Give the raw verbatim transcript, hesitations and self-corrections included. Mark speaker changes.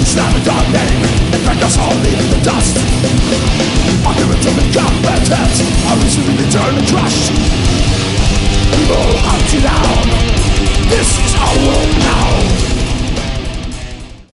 Speaker 1: Slam it our name and drag us all in the dust. Arguments of incompetence are easily turned and crushed. People hunt you down. This is our world.